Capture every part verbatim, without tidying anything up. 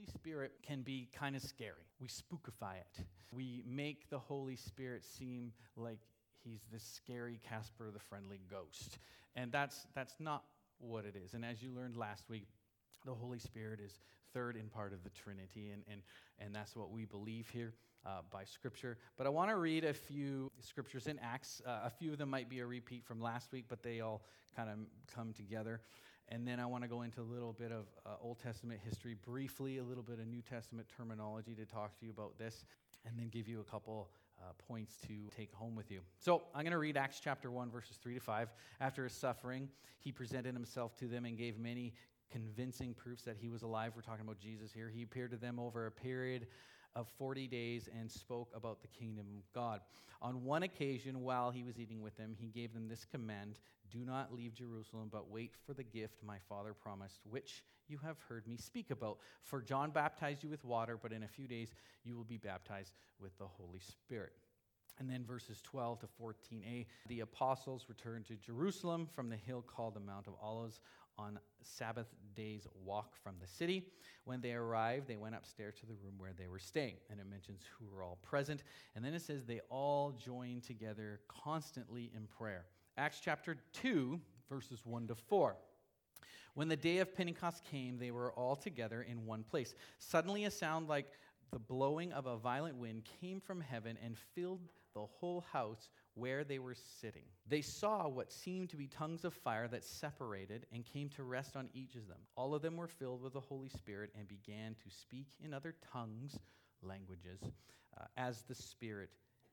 Holy Spirit can be kind of scary. We spookify it. We make the Holy Spirit seem like he's this scary Casper the Friendly Ghost. And that's that's not what it is. And as you learned last week, the Holy Spirit is third in part of the Trinity, and and, and that's what we believe here uh, by Scripture. But I want to read a few scriptures in Acts. Uh, a few of them might be a repeat from last week, but they all kind of come together. And then I want to go into a little bit of uh, Old Testament history briefly, a little bit of New Testament terminology to talk to you about this, and then give you a couple uh, points to take home with you. So I'm going to read Acts chapter one, verses three to five. After his suffering, he presented himself to them and gave many convincing proofs that he was alive. We're talking about Jesus here. He appeared to them over a period of forty days and spoke about the kingdom of God. On one occasion, while he was eating with them, he gave them this command: do not leave Jerusalem, but wait for the gift my Father promised, which you have heard me speak about. For John baptized you with water, but in a few days you will be baptized with the Holy Spirit. And then verses twelve to fourteen a, the apostles returned to Jerusalem from the hill called the Mount of Olives on Sabbath day's walk from the city. When they arrived, they went upstairs to the room where they were staying. And it mentions who were all present. And then it says they all joined together constantly in prayer. Acts chapter two, verses one to four. When the day of Pentecost came, they were all together in one place. Suddenly a sound like the blowing of a violent wind came from heaven and filled the whole house where they were sitting. They saw what seemed to be tongues of fire that separated and came to rest on each of them. All of them were filled with the Holy Spirit and began to speak in other tongues, languages, uh, as the Spirit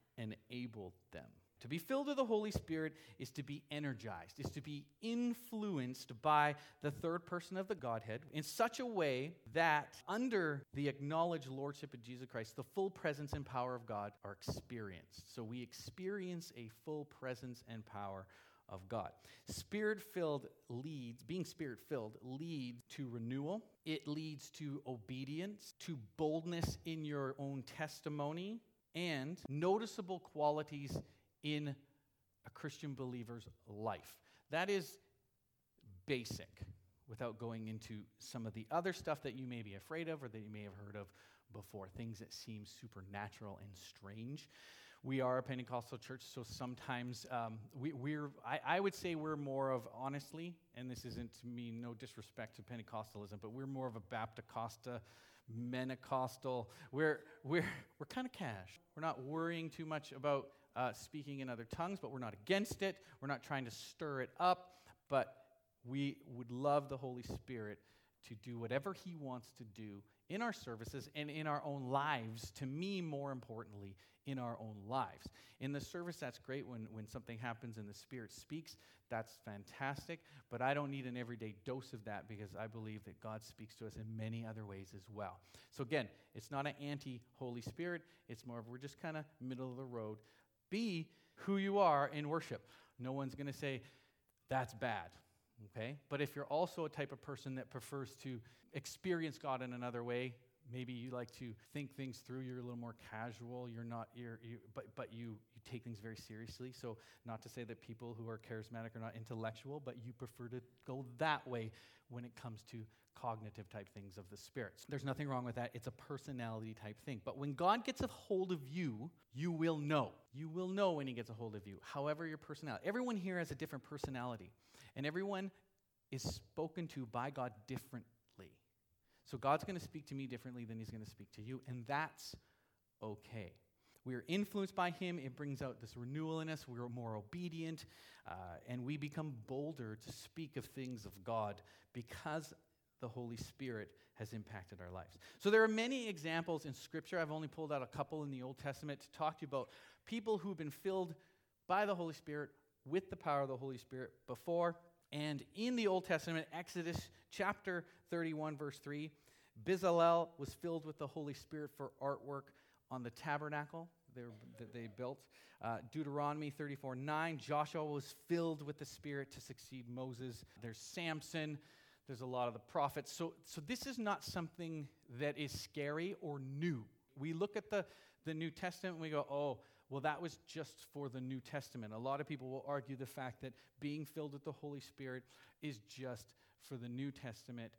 enabled them. To be filled with the Holy Spirit is to be energized, is to be influenced by the third person of the Godhead in such a way that under the acknowledged lordship of Jesus Christ, the full presence and power of God are experienced. So we experience a full presence and power of God. Spirit-filled leads, being spirit-filled leads to renewal. It leads to obedience, to boldness in your own testimony, and noticeable qualities in a Christian believer's life. That is basic, without going into some of the other stuff that you may be afraid of or that you may have heard of before, things that seem supernatural and strange. We are a Pentecostal church, so sometimes um, we, we're, I, I would say we're more of, honestly, and this isn't to mean no disrespect to Pentecostalism, but we're more of a Bapticosta, Mentecostal. We're, we're, we're kind of cash. We're not worrying too much about Uh, speaking in other tongues, but we're not against it. We're not trying to stir it up, but we would love the Holy Spirit to do whatever he wants to do in our services and in our own lives, to me, more importantly, in our own lives. In the service, that's great when, when something happens and the Spirit speaks. That's fantastic, but I don't need an everyday dose of that because I believe that God speaks to us in many other ways as well. So again, it's not an anti-Holy Spirit. It's more of we're just kind of middle of the road. Be who you are in worship. No one's going to say, that's bad, okay? But if you're also a type of person that prefers to experience God in another way, maybe you like to think things through, you're a little more casual, you're not, you're, you, but, but you, you take things very seriously. So not to say that people who are charismatic are not intellectual, but you prefer to go that way when it comes to cognitive type things of the Spirit. So there's nothing wrong with that. It's a personality type thing. But when God gets a hold of you, you will know. You will know when he gets a hold of you. However, your personality. Everyone here has a different personality. And everyone is spoken to by God differently. So God's going to speak to me differently than he's going to speak to you. And that's okay. We are influenced by him. It brings out this renewal in us. We're more obedient. Uh, and we become bolder to speak of things of God because the Holy Spirit has impacted our lives. So there are many examples in Scripture. I've only pulled out a couple in the Old Testament to talk to you about people who've been filled by the Holy Spirit with the power of the Holy Spirit before. And in the Old Testament, Exodus chapter thirty-one, verse three, Bezalel was filled with the Holy Spirit for artwork on the tabernacle that they built. Uh, Deuteronomy thirty-four nine, Joshua was filled with the Spirit to succeed Moses. There's Samson. There's a lot of the prophets. So, so this is not something that is scary or new. We look at the, the New Testament and we go, oh, well, that was just for the New Testament. A lot of people will argue the fact that being filled with the Holy Spirit is just for the New Testament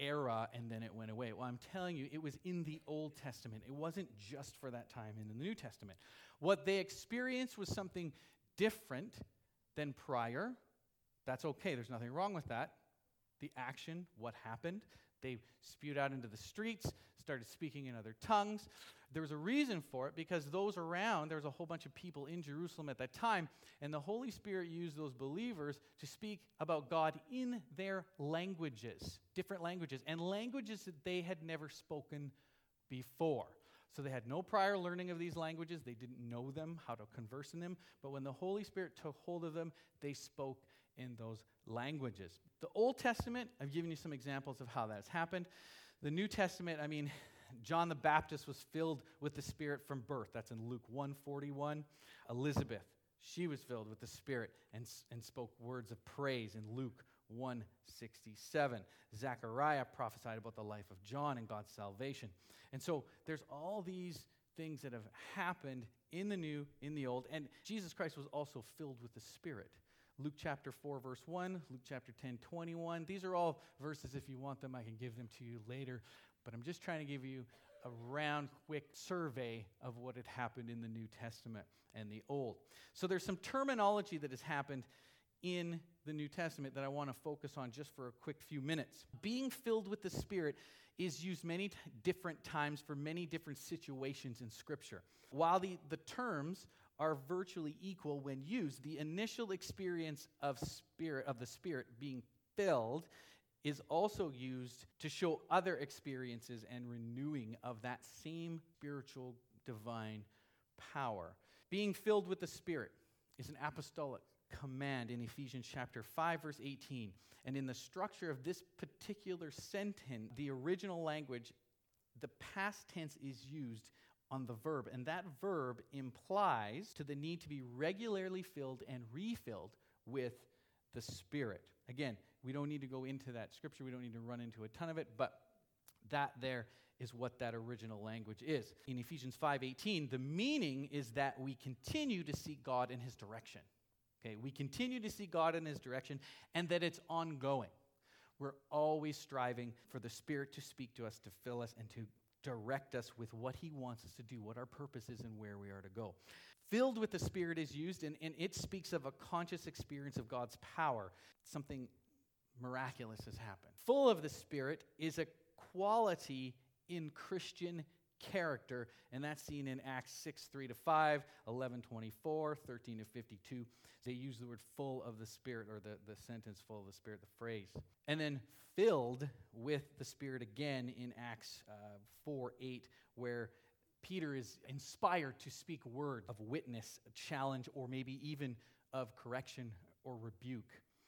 era and then it went away. Well, I'm telling you, it was in the Old Testament. It wasn't just for that time in the New Testament. What they experienced was something different than prior. That's okay. There's nothing wrong with that. The action, what happened, they spewed out into the streets, started speaking in other tongues. There was a reason for it because those around, there was a whole bunch of people in Jerusalem at that time, and the Holy Spirit used those believers to speak about God in their languages, different languages, and languages that they had never spoken before. So they had no prior learning of these languages. They didn't know them, how to converse in them. But when the Holy Spirit took hold of them, they spoke in those languages. The Old Testament, I've given you some examples of how that's happened. The New Testament, I mean, John the Baptist was filled with the Spirit from birth. That's in Luke one forty-one. Elizabeth, she was filled with the Spirit and, and spoke words of praise in Luke one sixty-seven. Zechariah prophesied about the life of John and God's salvation. And so there's all these things that have happened in the New, in the Old, and Jesus Christ was also filled with the Spirit. Luke chapter four, verse one, Luke chapter ten, twenty-one. These are all verses. If you want them, I can give them to you later. But I'm just trying to give you a round, quick survey of what had happened in the New Testament and the Old. So there's some terminology that has happened in the New Testament that I want to focus on just for a quick few minutes. Being filled with the Spirit is used many t- different times for many different situations in Scripture. While the, the terms are virtually equal when used, the initial experience of spirit of the Spirit being filled is also used to show other experiences and renewing of that same spiritual divine power. Being filled with the Spirit is an apostolic command in Ephesians chapter five, verse eighteen. And in the structure of this particular sentence, the original language, the past tense is used on the verb, and that verb implies to the need to be regularly filled and refilled with the Spirit. Again, we don't need to go into that scripture. We don't need to run into a ton of it, but that there is what that original language is. In Ephesians five eighteen, the meaning is that we continue to seek God in His direction. Okay, we continue to seek God in His direction, and that it's ongoing. We're always striving for the Spirit to speak to us, to fill us, and to direct us with what He wants us to do, what our purpose is, and where we are to go. Filled with the Spirit is used, and, and it speaks of a conscious experience of God's power. Something miraculous has happened. Full of the Spirit is a quality in Christian character, and that's seen in Acts six, three to five, eleven, twenty-four, thirteen to fifty-two. They use the word full of the Spirit, or the, the sentence full of the Spirit, the phrase. And then filled with the Spirit again in Acts uh, four, eight, where Peter is inspired to speak a word of witness, a challenge, or maybe even of correction or rebuke.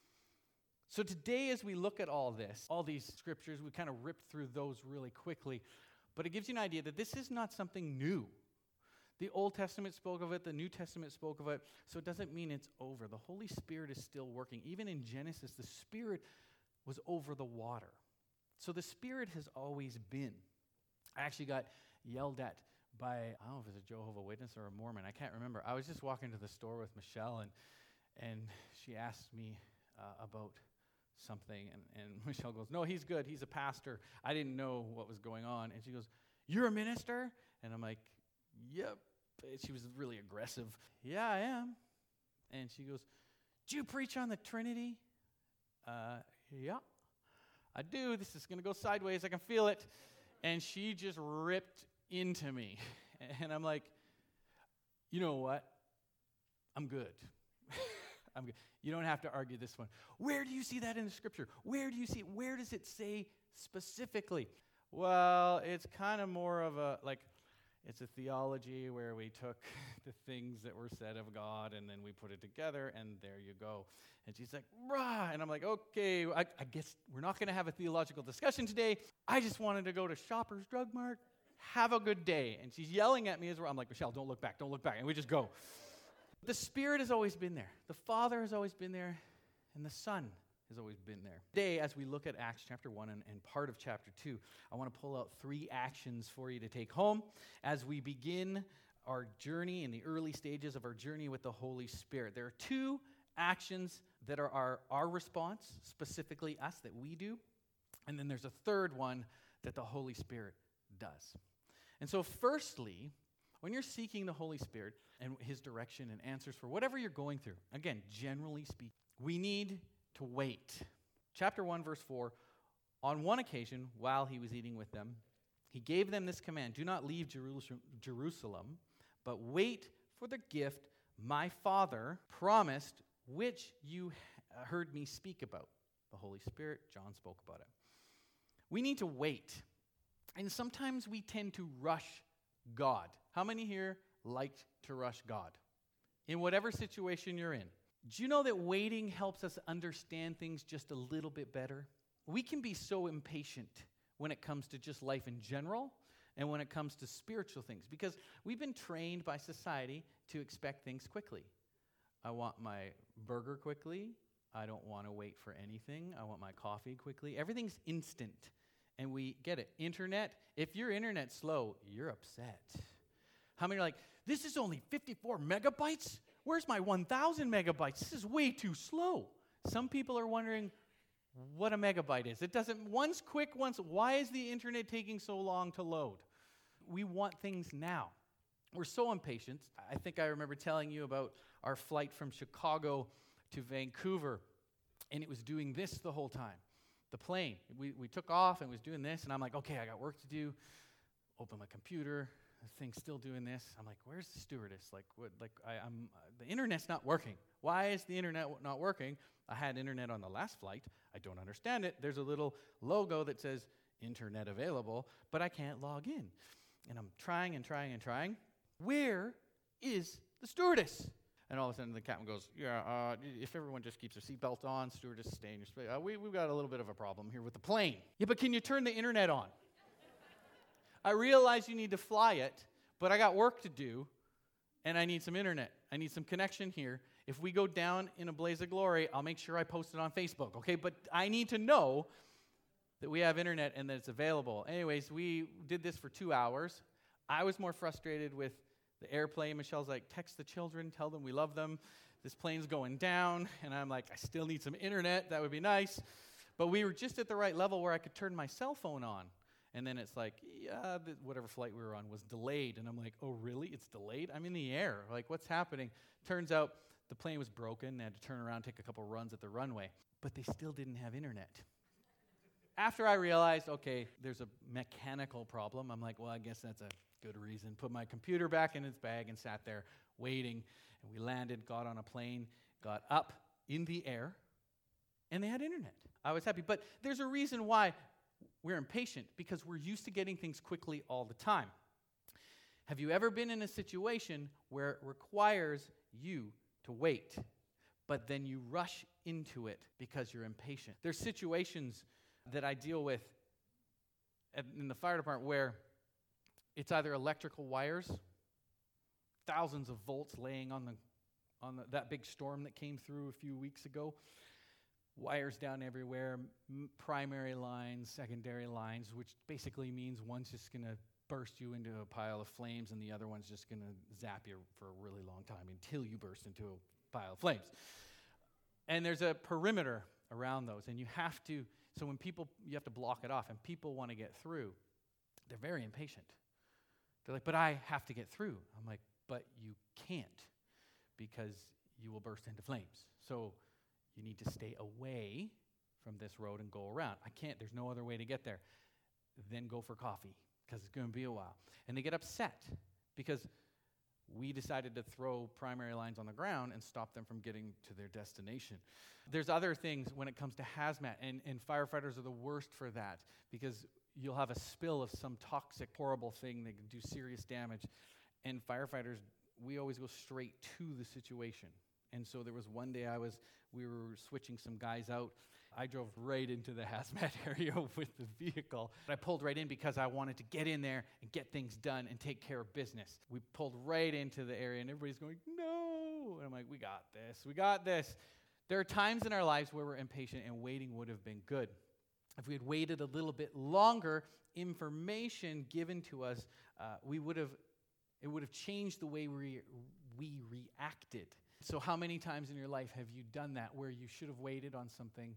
So today, as we look at all this, all these scriptures, we kind of rip through those really quickly, but it gives you an idea that this is not something new. The Old Testament spoke of it, the New Testament spoke of it, so it doesn't mean it's over. The Holy Spirit is still working. Even in Genesis, the Spirit was over the water. So the Spirit has always been. I actually got yelled at by, I don't know if it's a Jehovah's Witness or a Mormon, I can't remember. I was just walking to the store with Michelle, and and she asked me uh, about something, and, and Michelle goes, no, he's good, he's a pastor. I didn't know what was going on, and she goes, you're a minister? And I'm like, yep. She was really aggressive. Yeah, I am. And she goes, do you preach on the Trinity? Uh, yeah, I do. This is going to go sideways. I can feel it. And she just ripped into me. And I'm like, you know what? I'm good. I'm good. You don't have to argue this one. Where do you see that in the scripture? Where do you see it? Where does it say specifically? Well, it's kind of more of a, like, it's a theology where we took the things that were said of God and then we put it together, and there you go. And she's like, rah! And I'm like, okay, I, I guess we're not going to have a theological discussion today. I just wanted to go to Shoppers Drug Mart. Have a good day. And she's yelling at me as well. I'm like, Michelle, don't look back, don't look back. And we just go. The Spirit has always been there. The Father has always been there. And the Son has always been there. Today, as we look at Acts chapter one and, and part of chapter two, I want to pull out three actions for you to take home as we begin our journey in the early stages of our journey with the Holy Spirit. There are two actions that are our, our response, specifically us, that we do And then there's a third one that the Holy Spirit does. And so firstly, when you're seeking the Holy Spirit and his direction and answers for whatever you're going through, again, generally speaking, we need to wait. Chapter one, verse four, on one occasion, while he was eating with them, he gave them this command, do not leave Jerusalem, but wait for the gift my Father promised, which you heard me speak about. The Holy Spirit, John spoke about it. We need to wait. And sometimes we tend to rush God. How many here like to rush God? In whatever situation you're in. Do you know that waiting helps us understand things just a little bit better? We can be so impatient when it comes to just life in general and when it comes to spiritual things because we've been trained by society to expect things quickly. I want my burger quickly. I don't want to wait for anything. I want my coffee quickly. Everything's instant. And we get it. Internet, if your internet's slow, you're upset. How many are like, this is only fifty-four megabytes? Where's my one thousand megabytes? This is way too slow. Some people are wondering what a megabyte is. It doesn't, one's quick, one's, why is the internet taking so long to load? We want things now. We're so impatient. I think I remember telling you about our flight from Chicago to Vancouver, and it was doing this the whole time. The plane, we, we took off and was doing this, and I'm like, okay, I got work to do. Open my computer, the thing's still doing this. I'm like, where's the stewardess? Like, what? Like, I, I'm uh, the internet's not working. Why is the internet w- not working? I had internet on the last flight. I don't understand it. There's a little logo that says internet available, but I can't log in. And I'm trying and trying and trying. Where is the stewardess? And all of a sudden the captain goes, yeah, uh, if everyone just keeps their seatbelt on, stewardess stay in your space. Uh, we, we've got a little bit of a problem here with the plane. Yeah, but can you turn the internet on? I realize you need to fly it, but I got work to do, and I need some internet. I need some connection here. If we go down in a blaze of glory, I'll make sure I post it on Facebook, okay? But I need to know that we have internet and that it's available. Anyways, we did this for two hours. I was more frustrated with the airplane. Michelle's like, text the children, tell them we love them. This plane's going down. And I'm like, I still need some internet. That would be nice. But we were just at the right level where I could turn my cell phone on. And then it's like, yeah, the, whatever flight we were on was delayed. And I'm like, oh, really? It's delayed? I'm in the air. Like, what's happening? Turns out the plane was broken. They had to turn around, take a couple runs at the runway. But they still didn't have internet. After I realized, okay, there's a mechanical problem, I'm like, well, I guess that's a good reason. Put my computer back in its bag and sat there waiting. And we landed, got on a plane, got up in the air, and they had internet. I was happy. But there's a reason why we're impatient, because we're used to getting things quickly all the time. Have you ever been in a situation where it requires you to wait, but then you rush into it because you're impatient? There's situations that I deal with in the fire department where it's either electrical wires, thousands of volts laying on the on the, that big storm that came through a few weeks ago, wires down everywhere, m- primary lines, secondary lines, which basically means one's just going to burst you into a pile of flames and the other one's just going to zap you for a really long time until you burst into a pile of flames. And there's a perimeter around those, and you have to, so when people, you have to block it off, and people want to get through, they're very impatient. They're like, but I have to get through. I'm like, but you can't, because you will burst into flames. So you need to stay away from this road and go around. I can't, there's no other way to get there. Then go for coffee, because it's going to be a while. And they get upset, because we decided to throw primary lines on the ground and stop them from getting to their destination. There's other things when it comes to hazmat, and, and firefighters are the worst for that, because you'll have a spill of some toxic, horrible thing that can do serious damage. And firefighters, we always go straight to the situation. And so there was one day I was, we were switching some guys out. I drove right into the hazmat area with the vehicle. I pulled right in because I wanted to get in there and get things done and take care of business. We pulled right into the area and everybody's going, no. And I'm like, we got this, we got this. There are times in our lives where we're impatient and waiting would have been good. If we had waited a little bit longer, information given to us, uh, we would have, it would have changed the way we, we reacted. So how many times in your life have you done that where you should have waited on something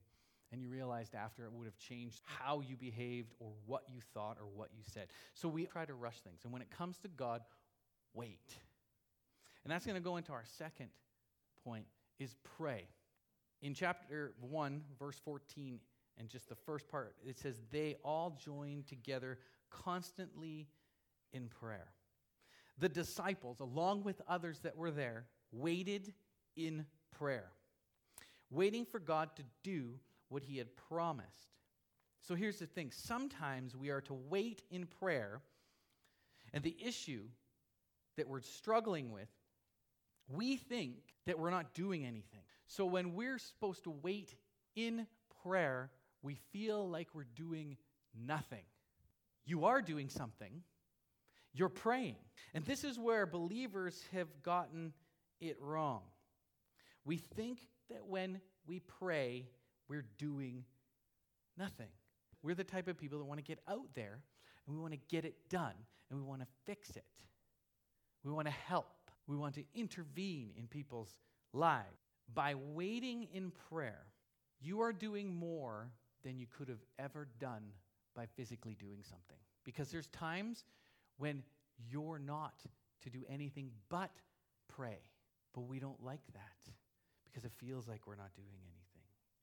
and you realized after it would have changed how you behaved or what you thought or what you said. So we try to rush things. And when it comes to God, wait. And that's going to go into our second point, is pray. In chapter one, verse fourteen, and just the first part, it says, they all joined together constantly in prayer. The disciples, along with others that were there, waited in prayer, waiting for God to do what he had promised. So here's the thing. Sometimes we are to wait in prayer, and the issue that we're struggling with, we think that we're not doing anything. So when we're supposed to wait in prayer, we feel like we're doing nothing. You are doing something. You're praying. And this is where believers have gotten it wrong. We think that when we pray, we're doing nothing. We're the type of people that want to get out there, and we want to get it done, and we want to fix it. We want to help. We want to intervene in people's lives. By waiting in prayer, you are doing more than you could have ever done by physically doing something. Because there's times when you're not to do anything but pray. But we don't like that because it feels like we're not doing anything.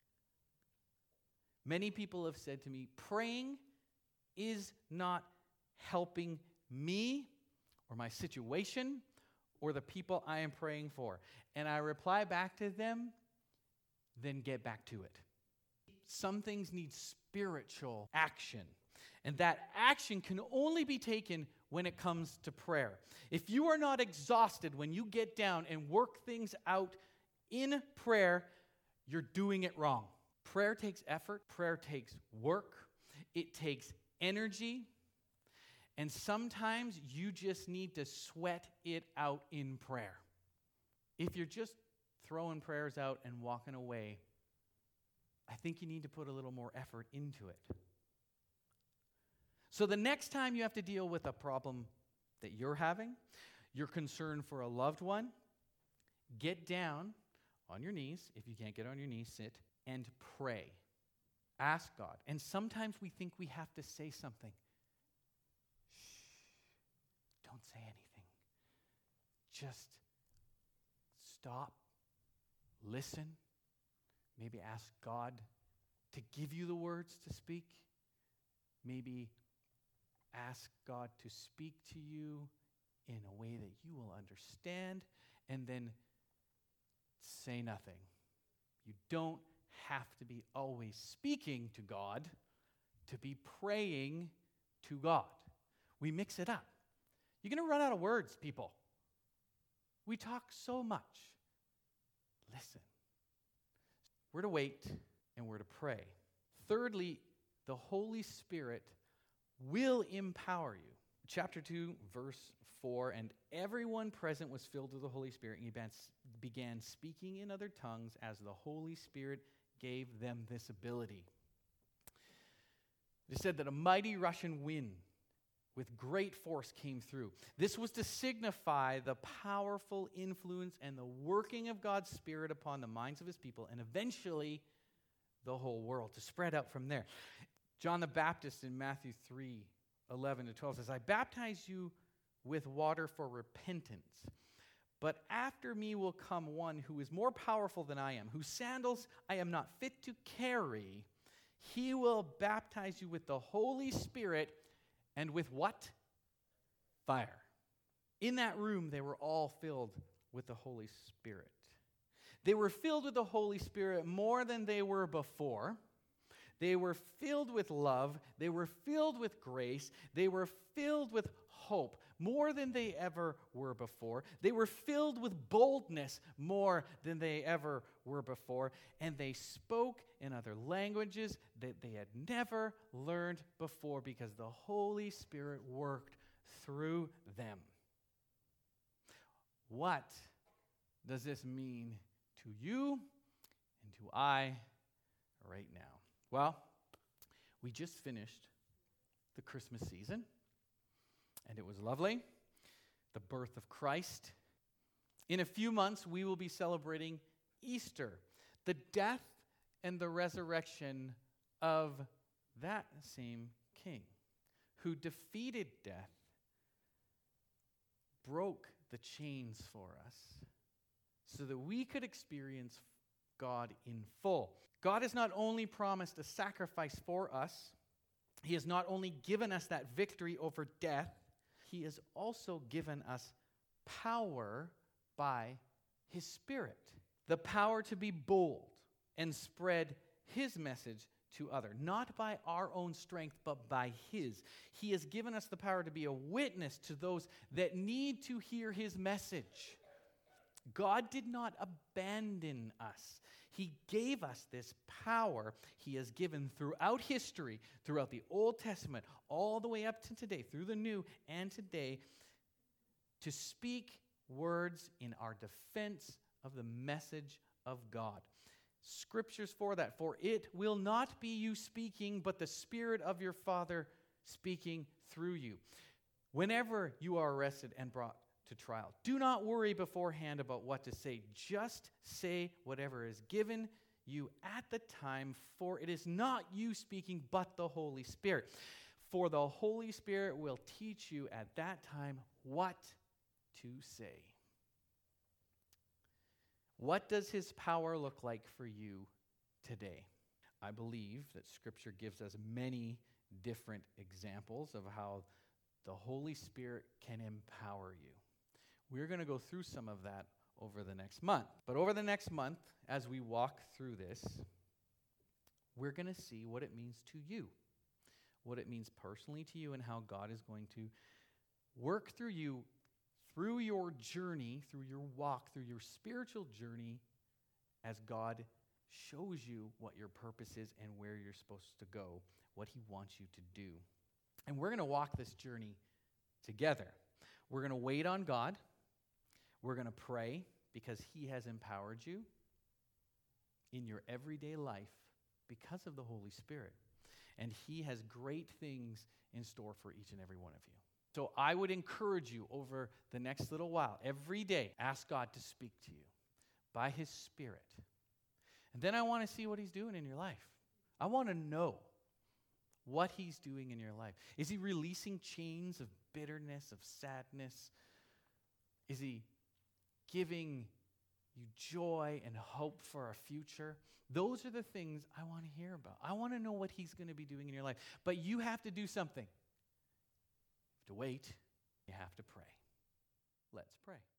Many people have said to me, praying is not helping me or my situation or the people I am praying for. And I reply back to them, then get back to it. Some things need spiritual action. And that action can only be taken when it comes to prayer. If you are not exhausted when you get down and work things out in prayer, you're doing it wrong. Prayer takes effort. Prayer takes work. It takes energy. And sometimes you just need to sweat it out in prayer. If you're just throwing prayers out and walking away, I think you need to put a little more effort into it. So the next time you have to deal with a problem that you're having, you're concerned for a loved one, get down on your knees. If you can't get on your knees, sit and pray. Ask God. And sometimes we think we have to say something. Shh. Don't say anything. Just stop, listen, maybe ask God to give you the words to speak. Maybe ask God to speak to you in a way that you will understand, and then say nothing. You don't have to be always speaking to God to be praying to God. We mix it up. You're going to run out of words, people. We talk so much. Listen. We're to wait and we're to pray. Thirdly, the Holy Spirit will empower you. Chapter two, verse four, and everyone present was filled with the Holy Spirit, and he began speaking in other tongues as the Holy Spirit gave them this ability. It is said that a mighty rushing wind with great force came through. This was to signify the powerful influence and the working of God's Spirit upon the minds of his people, and eventually the whole world, to spread out from there. John the Baptist in Matthew three, eleven to twelve says, I baptize you with water for repentance, but after me will come one who is more powerful than I am, whose sandals I am not fit to carry. He will baptize you with the Holy Spirit and with what? Fire. In that room, they were all filled with the Holy Spirit. They were filled with the Holy Spirit more than they were before. They were filled with love. They were filled with grace. They were filled with hope more than they ever were before. They were filled with boldness more than they ever were before. And they spoke in other languages that they had never learned before because the Holy Spirit worked through them. What does this mean to you and to I right now? Well, we just finished the Christmas season, and it was lovely, the birth of Christ. In a few months, we will be celebrating Easter, the death and the resurrection of that same King who defeated death, broke the chains for us so that we could experience God in full. God has not only promised a sacrifice for us, He has not only given us that victory over death, He has also given us power by His Spirit. The power to be bold and spread His message to others, not by our own strength, but by His. He has given us the power to be a witness to those that need to hear His message. God did not abandon us. He gave us this power He has given throughout history, throughout the Old Testament, all the way up to today, through the New and today, to speak words in our defense of the message of God. Scriptures for that. For it will not be you speaking, but the Spirit of your Father speaking through you. Whenever you are arrested and brought to trial, do not worry beforehand about what to say. Just say whatever is given you at the time, for it is not you speaking, but the Holy Spirit. For the Holy Spirit will teach you at that time what to say. What does His power look like for you today? I believe that Scripture gives us many different examples of how the Holy Spirit can empower you. We're going to go through some of that over the next month. But over the next month, as we walk through this, we're going to see what it means to you, what it means personally to you, and how God is going to work through you through your journey, through your walk, through your spiritual journey, as God shows you what your purpose is and where you're supposed to go, what He wants you to do. And we're going to walk this journey together. We're going to wait on God. We're going to pray because He has empowered you in your everyday life because of the Holy Spirit. And He has great things in store for each and every one of you. So I would encourage you over the next little while, every day, ask God to speak to you by His Spirit. And then I want to see what He's doing in your life. I want to know what He's doing in your life. Is He releasing chains of bitterness, of sadness? Is He giving you joy and hope for a future? Those are the things I want to hear about. I want to know what He's going to be doing in your life. But you have to do something. To wait, you have to pray. Let's pray.